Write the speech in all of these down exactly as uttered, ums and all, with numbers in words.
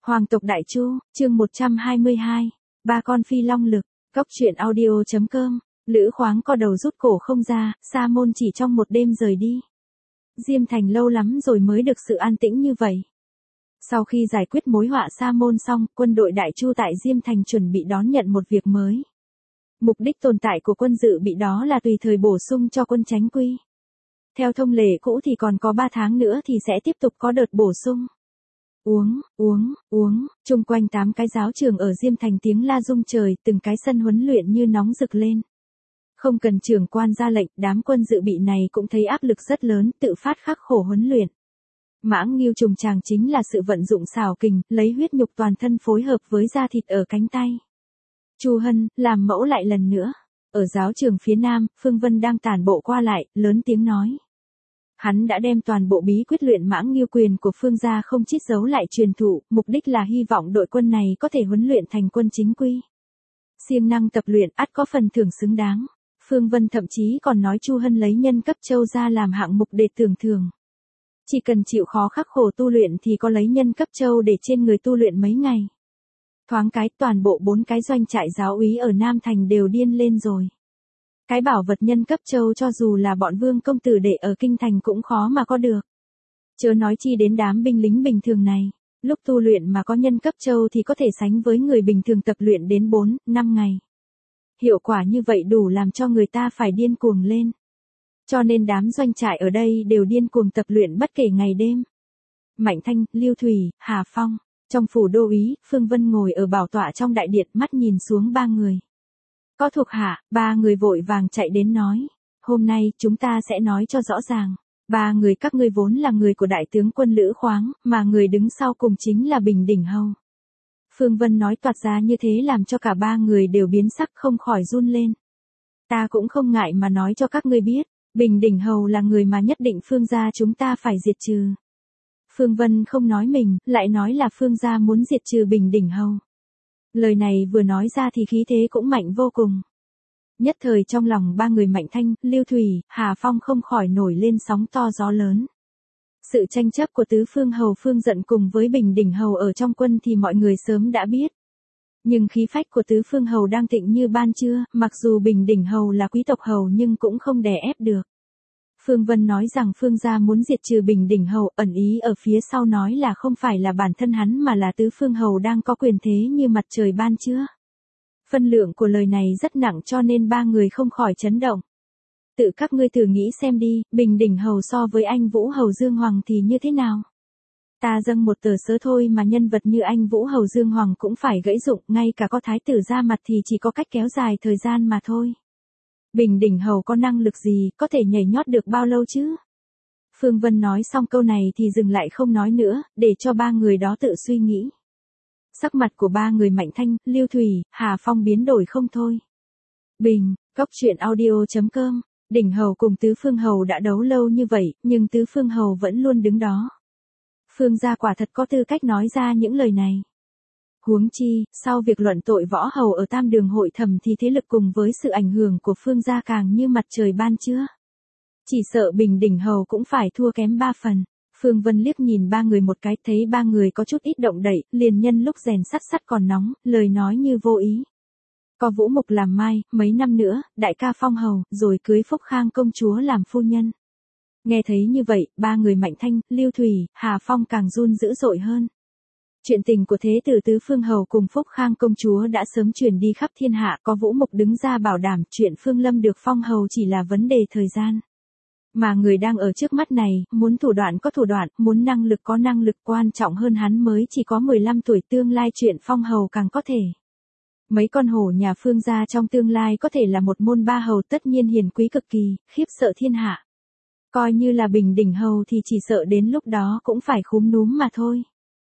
Hoàng tộc Đại Chu, chương một trăm hai mươi hai, ba con phi long lực, góc truyện audio.com, Lữ Khoáng co đầu rút cổ không ra, Sa Môn chỉ trong một đêm rời đi. Diêm Thành lâu lắm rồi mới được sự an tĩnh như vậy. Sau khi giải quyết mối họa Sa Môn xong, quân đội Đại Chu tại Diêm Thành chuẩn bị đón nhận một việc mới. Mục đích tồn tại của quân dự bị đó là tùy thời bổ sung cho quân Chánh Quy. Theo thông lệ cũ thì còn có ba tháng nữa thì sẽ tiếp tục có đợt bổ sung. Uống, uống, uống, chung quanh tám cái giáo trường ở Diêm Thành tiếng la rung trời, từng cái sân huấn luyện như nóng rực lên. Không cần trưởng quan ra lệnh, đám quân dự bị này cũng thấy áp lực rất lớn, tự phát khắc khổ huấn luyện. Mãng Ngưu trùng tràng chính là sự vận dụng xảo kình, lấy huyết nhục toàn thân phối hợp với da thịt ở cánh tay. Chu Hân, làm mẫu lại lần nữa. Ở giáo trường phía nam, Phương Vân đang tản bộ qua lại, lớn tiếng nói. Hắn đã đem toàn bộ bí quyết luyện Mãng Ngưu quyền của Phương gia không chiết giấu lại truyền thụ, mục đích là hy vọng đội quân này có thể huấn luyện thành quân chính quy. Siêng năng tập luyện ắt có phần thưởng xứng đáng. Phương Vân thậm chí còn nói Chu Hân lấy nhân cấp châu ra làm hạng mục để tưởng thưởng. Chỉ cần chịu khó khắc khổ tu luyện thì có lấy nhân cấp châu để trên người tu luyện mấy ngày. Thoáng cái toàn bộ bốn cái doanh trại giáo úy ở Nam Thành đều điên lên rồi. Cái bảo vật nhân cấp châu cho dù là bọn vương công tử đệ ở Kinh Thành cũng khó mà có được. Chớ nói chi đến đám binh lính bình thường này, lúc tu luyện mà có nhân cấp châu thì có thể sánh với người bình thường tập luyện đến bốn, năm ngày. Hiệu quả như vậy đủ làm cho người ta phải điên cuồng lên. Cho nên đám doanh trại ở đây đều điên cuồng tập luyện bất kể ngày đêm. Mạnh Thanh, Lưu Thủy, Hà Phong, trong phủ đô úy, Phương Vân ngồi ở bảo tọa trong đại điện mắt nhìn xuống ba người. Có thuộc hạ, ba người vội vàng chạy đến nói. Hôm nay chúng ta sẽ nói cho rõ ràng. Ba người các ngươi vốn là người của đại tướng quân Lữ Khoáng, mà người đứng sau cùng chính là Bình Đỉnh Hầu. Phương Vân nói toạt ra như thế làm cho cả ba người đều biến sắc không khỏi run lên. Ta cũng không ngại mà nói cho các ngươi biết, Bình Đỉnh Hầu là người mà nhất định Phương gia chúng ta phải diệt trừ. Phương Vân không nói mình, lại nói là Phương gia muốn diệt trừ Bình Đỉnh Hầu. Lời này vừa nói ra thì khí thế cũng mạnh vô cùng. Nhất thời trong lòng ba người Mạnh Thanh, Lưu Thủy, Hà Phong không khỏi nổi lên sóng to gió lớn. Sự tranh chấp của tứ phương hầu Phương Dận cùng với Bình Đỉnh Hầu ở trong quân thì mọi người sớm đã biết. Nhưng khí phách của tứ phương hầu đang thịnh như ban trưa, mặc dù Bình Đỉnh Hầu là quý tộc hầu nhưng cũng không đè ép được. Phương Vân nói rằng Phương gia muốn diệt trừ Bình Đỉnh Hầu, ẩn ý ở phía sau nói là không phải là bản thân hắn mà là tứ phương hầu đang có quyền thế như mặt trời ban trưa. Phân lượng của lời này rất nặng cho nên ba người không khỏi chấn động. Tự các ngươi thử nghĩ xem đi, Bình Đỉnh Hầu so với anh Vũ Hầu Dương Hoàng thì như thế nào? Ta dâng một tờ sớ thôi mà nhân vật như anh Vũ Hầu Dương Hoàng cũng phải gãy dụng, ngay cả có thái tử ra mặt thì chỉ có cách kéo dài thời gian mà thôi. Bình Đỉnh Hầu có năng lực gì, có thể nhảy nhót được bao lâu chứ? Phương Vân nói xong câu này thì dừng lại không nói nữa, để cho ba người đó tự suy nghĩ. Sắc mặt của ba người Mạnh Thanh, Lưu Thủy, Hà Phong biến đổi không thôi. Bình, góc truyện audio.com, Đỉnh Hầu cùng Tứ Phương Hầu đã đấu lâu như vậy, nhưng Tứ Phương Hầu vẫn luôn đứng đó. Phương gia quả thật có tư cách nói ra những lời này. Huống chi, sau việc luận tội võ hầu ở Tam Đường hội thẩm thì thế lực cùng với sự ảnh hưởng của Phương gia càng như mặt trời ban trưa. Chỉ sợ Bình Đỉnh Hầu cũng phải thua kém ba phần. Phương Vân liếc nhìn ba người một cái, thấy ba người có chút ít động đậy, liền nhân lúc rèn sắt sắt còn nóng, lời nói như vô ý. Có Vũ Mục làm mai, mấy năm nữa, đại ca phong hầu, rồi cưới Phúc Khang công chúa làm phu nhân. Nghe thấy như vậy, ba người Mạnh Thanh, Lưu Thủy, Hà Phong càng run dữ dội hơn. Chuyện tình của thế tử Tứ Phương Hầu cùng Phúc Khang công chúa đã sớm truyền đi khắp thiên hạ, có Vũ Mục đứng ra bảo đảm chuyện Phương Lâm được phong hầu chỉ là vấn đề thời gian. Mà người đang ở trước mắt này, muốn thủ đoạn có thủ đoạn, muốn năng lực có năng lực, quan trọng hơn hắn mới chỉ có mười lăm tuổi, tương lai chuyện phong hầu càng có thể. Mấy con hổ nhà Phương gia trong tương lai có thể là một môn ba hầu, tất nhiên hiền quý cực kỳ, khiếp sợ thiên hạ. Coi như là Bình Đỉnh Hầu thì chỉ sợ đến lúc đó cũng phải khúm núm mà thôi.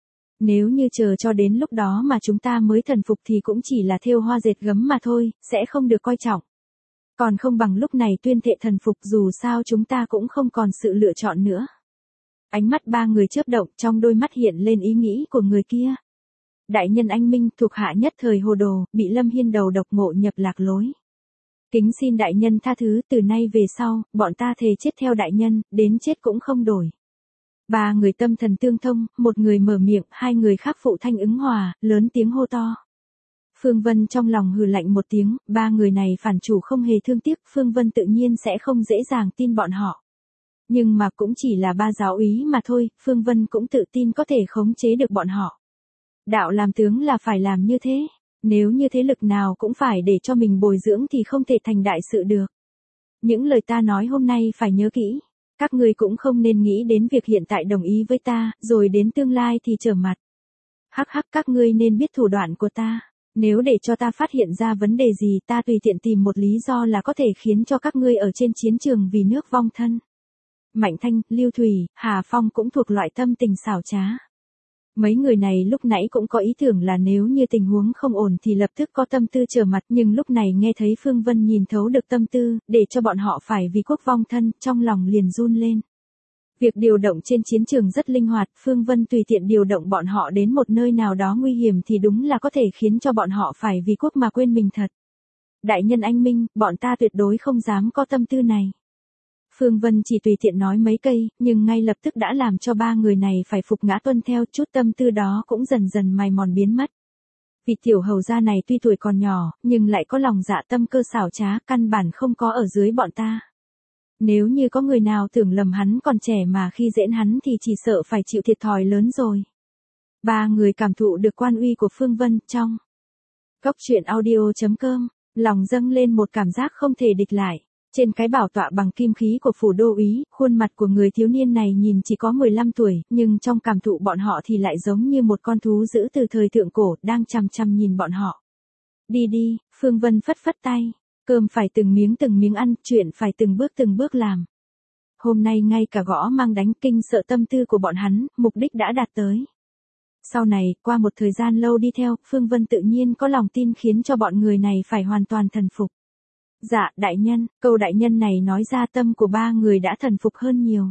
Nếu như chờ cho đến lúc đó mà chúng ta mới thần phục thì cũng chỉ là thêu hoa dệt gấm mà thôi, sẽ không được coi trọng. Còn không bằng lúc này tuyên thệ thần phục, dù sao chúng ta cũng không còn sự lựa chọn nữa. Ánh mắt ba người chớp động, trong đôi mắt hiện lên ý nghĩ của người kia. Đại nhân anh minh, thuộc hạ nhất thời hồ đồ, bị Lâm Hiên đầu độc ngộ nhập lạc lối. Kính xin đại nhân tha thứ, từ nay về sau, bọn ta thề chết theo đại nhân, đến chết cũng không đổi. Ba người tâm thần tương thông, một người mở miệng, hai người khác phụ thanh ứng hòa, lớn tiếng hô to. Phương Vân trong lòng hừ lạnh một tiếng, ba người này phản chủ không hề thương tiếc, Phương Vân tự nhiên sẽ không dễ dàng tin bọn họ. Nhưng mà cũng chỉ là ba giáo úy mà thôi, Phương Vân cũng tự tin có thể khống chế được bọn họ. Đạo làm tướng là phải làm như thế, nếu như thế lực nào cũng phải để cho mình bồi dưỡng thì không thể thành đại sự được. Những lời ta nói hôm nay phải nhớ kỹ, các ngươi cũng không nên nghĩ đến việc hiện tại đồng ý với ta, rồi đến tương lai thì trở mặt. Hắc hắc, các ngươi nên biết thủ đoạn của ta. Nếu để cho ta phát hiện ra vấn đề gì, ta tùy tiện tìm một lý do là có thể khiến cho các ngươi ở trên chiến trường vì nước vong thân. Mạnh Thanh, Lưu Thủy, Hà Phong cũng thuộc loại tâm tình xảo trá. Mấy người này lúc nãy cũng có ý tưởng là nếu như tình huống không ổn thì lập tức có tâm tư trở mặt, nhưng lúc này nghe thấy Phương Vân nhìn thấu được tâm tư, để cho bọn họ phải vì quốc vong thân, trong lòng liền run lên. Việc điều động trên chiến trường rất linh hoạt, Phương Vân tùy tiện điều động bọn họ đến một nơi nào đó nguy hiểm thì đúng là có thể khiến cho bọn họ phải vì quốc mà quên mình thật. Đại nhân anh minh, bọn ta tuyệt đối không dám có tâm tư này. Phương Vân chỉ tùy tiện nói mấy cây, nhưng ngay lập tức đã làm cho ba người này phải phục ngã tuân theo, chút tâm tư đó cũng dần dần mài mòn biến mất. Vị tiểu hầu gia này tuy tuổi còn nhỏ, nhưng lại có lòng dạ tâm cơ xảo trá, căn bản không có ở dưới bọn ta. Nếu như có người nào tưởng lầm hắn còn trẻ mà khi dễn hắn thì chỉ sợ phải chịu thiệt thòi lớn rồi. Ba người cảm thụ được quan uy của Phương Vân trong Cốc truyện audio chấm com, lòng dâng lên một cảm giác không thể địch lại. Trên cái bảo tọa bằng kim khí của phủ đô úy, khuôn mặt của người thiếu niên này nhìn chỉ có mười lăm tuổi, nhưng trong cảm thụ bọn họ thì lại giống như một con thú dữ từ thời thượng cổ, đang chằm chằm nhìn bọn họ. Đi đi, Phương Vân phất phất tay. Cơm phải từng miếng từng miếng ăn, chuyện phải từng bước từng bước làm. Hôm nay ngay cả gõ mang đánh kinh sợ tâm tư của bọn hắn, mục đích đã đạt tới. Sau này, qua một thời gian lâu đi theo, Phương Vân tự nhiên có lòng tin khiến cho bọn người này phải hoàn toàn thần phục. Dạ, đại nhân, câu đại nhân này nói ra tâm của ba người đã thần phục hơn nhiều.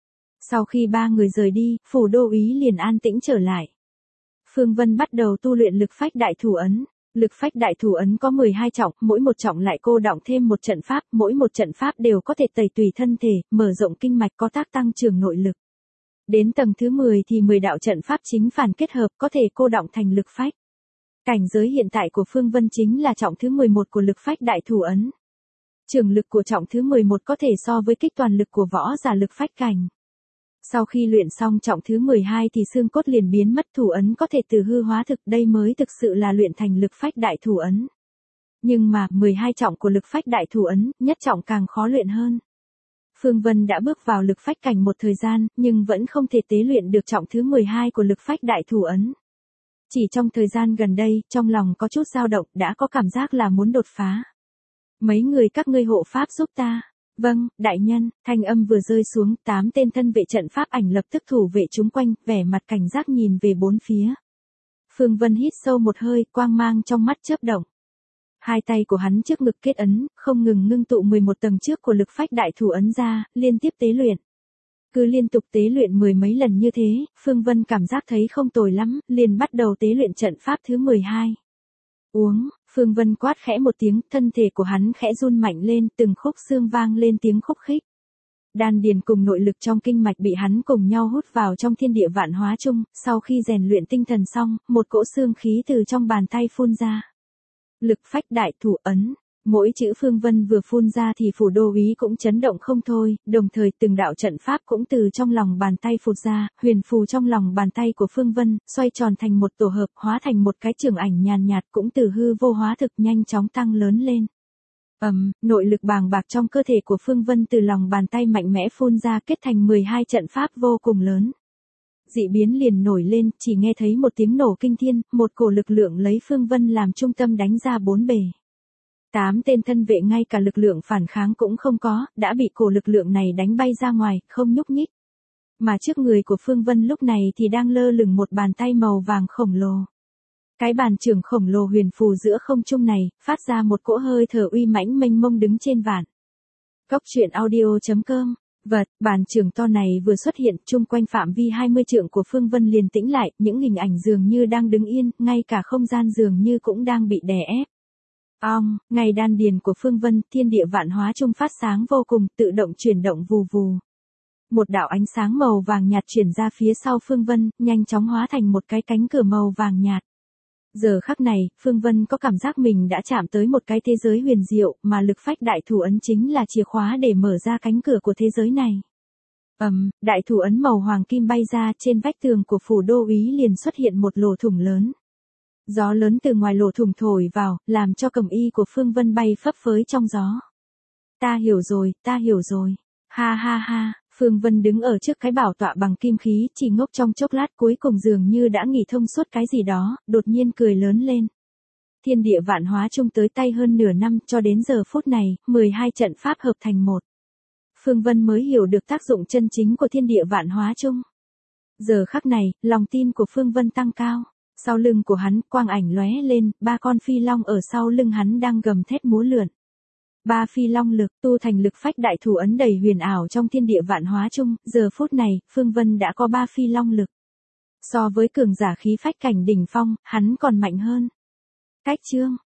Sau khi ba người rời đi, phủ đô úy liền an tĩnh trở lại. Phương Vân bắt đầu tu luyện lực phách đại thủ ấn. Lực phách đại thủ ấn có mười hai trọng, mỗi một trọng lại cô đọng thêm một trận pháp, mỗi một trận pháp đều có thể tẩy tùy thân thể, mở rộng kinh mạch, có tác tăng trưởng nội lực. Đến tầng thứ mười thì mười đạo trận pháp chính phản kết hợp có thể cô đọng thành lực phách. Cảnh giới hiện tại của Phương Vân chính là trọng thứ mười một của lực phách đại thủ ấn. Trường lực của trọng thứ mười một có thể so với kích toàn lực của võ giả lực phách cảnh. Sau khi luyện xong trọng thứ mười hai thì xương cốt liền biến mất, thủ ấn có thể từ hư hóa thực, đây mới thực sự là luyện thành lực phách đại thủ ấn. Nhưng mà, mười hai trọng của lực phách đại thủ ấn, nhất trọng càng khó luyện hơn. Phương Vân đã bước vào lực phách cảnh một thời gian, nhưng vẫn không thể tế luyện được trọng thứ mười hai của lực phách đại thủ ấn. Chỉ trong thời gian gần đây, trong lòng có chút dao động, đã có cảm giác là muốn đột phá. Mấy người các ngươi hộ pháp giúp ta. Vâng, đại nhân, thanh âm vừa rơi xuống, tám tên thân vệ trận pháp ảnh lập tức thủ vệ chúng quanh, vẻ mặt cảnh giác nhìn về bốn phía. Phương Vân hít sâu một hơi, quang mang trong mắt chớp động. Hai tay của hắn trước ngực kết ấn, không ngừng ngưng tụ mười một tầng trước của lực phách đại thủ ấn ra, liên tiếp tế luyện. Cứ liên tục tế luyện mười mấy lần như thế, Phương Vân cảm giác thấy không tồi lắm, liền bắt đầu tế luyện trận pháp thứ mười hai. Uống, Phương Vân quát khẽ một tiếng, thân thể của hắn khẽ run mạnh lên, từng khúc xương vang lên tiếng khúc khích. Đan điền cùng nội lực trong kinh mạch bị hắn cùng nhau hút vào trong thiên địa vạn hóa chung, sau khi rèn luyện tinh thần xong, một cỗ xương khí từ trong bàn tay phun ra. Lực phách đại thủ ấn, mỗi chữ Phương Vân vừa phun ra thì phủ đô úy cũng chấn động không thôi, đồng thời từng đạo trận pháp cũng từ trong lòng bàn tay phụt ra, huyền phù trong lòng bàn tay của Phương Vân, xoay tròn thành một tổ hợp, hóa thành một cái trường ảnh nhàn nhạt, cũng từ hư vô hóa thực nhanh chóng tăng lớn lên. Ầm, um, nội lực bàng bạc trong cơ thể của Phương Vân từ lòng bàn tay mạnh mẽ phun ra kết thành mười hai trận pháp vô cùng lớn. Dị biến liền nổi lên, chỉ nghe thấy một tiếng nổ kinh thiên, một cổ lực lượng lấy Phương Vân làm trung tâm đánh ra bốn bề. Tám tên thân vệ ngay cả lực lượng phản kháng cũng không có, đã bị cổ lực lượng này đánh bay ra ngoài, không nhúc nhích. Mà trước người của Phương Vân lúc này thì đang lơ lửng một bàn tay màu vàng khổng lồ. Cái bàn trường khổng lồ huyền phù giữa không trung này, phát ra một cỗ hơi thở uy mãnh mênh mông đứng trên vạn. Cốc truyện audio chấm com. Vật, bàn trường to này vừa xuất hiện, chung quanh phạm vi hai mươi trượng của Phương Vân liền tĩnh lại, những hình ảnh dường như đang đứng yên, ngay cả không gian dường như cũng đang bị đè ép. Ong, ngay đan điền của Phương Vân, thiên địa vạn hóa chung phát sáng vô cùng, tự động chuyển động vù vù. Một đạo ánh sáng màu vàng nhạt chuyển ra phía sau Phương Vân, nhanh chóng hóa thành một cái cánh cửa màu vàng nhạt. Giờ khắc này, Phương Vân có cảm giác mình đã chạm tới một cái thế giới huyền diệu, mà lực phách đại thủ ấn chính là chìa khóa để mở ra cánh cửa của thế giới này. Ầm, um, đại thủ ấn màu hoàng kim bay ra, trên vách tường của phủ đô úy liền xuất hiện một lỗ thủng lớn. Gió lớn từ ngoài lỗ thủng thổi vào, làm cho cẩm y của Phương Vân bay phấp phới trong gió. Ta hiểu rồi, ta hiểu rồi. Ha ha ha, Phương Vân đứng ở trước cái bảo tọa bằng kim khí, chỉ ngốc trong chốc lát cuối cùng dường như đã nghĩ thông suốt cái gì đó, đột nhiên cười lớn lên. Thiên địa vạn hóa chung tới tay hơn nửa năm, cho đến giờ phút này, mười hai trận pháp hợp thành một. Phương Vân mới hiểu được tác dụng chân chính của thiên địa vạn hóa chung. Giờ khắc này, lòng tin của Phương Vân tăng cao. Sau lưng của hắn, quang ảnh lóe lên, ba con phi long ở sau lưng hắn đang gầm thét múa lượn. Ba phi long lực, tu thành lực phách đại thủ ấn đầy huyền ảo trong thiên địa vạn hóa chung, giờ phút này, Phương Vân đã có ba phi long lực. So với cường giả khí phách cảnh đỉnh phong, hắn còn mạnh hơn. Cách chương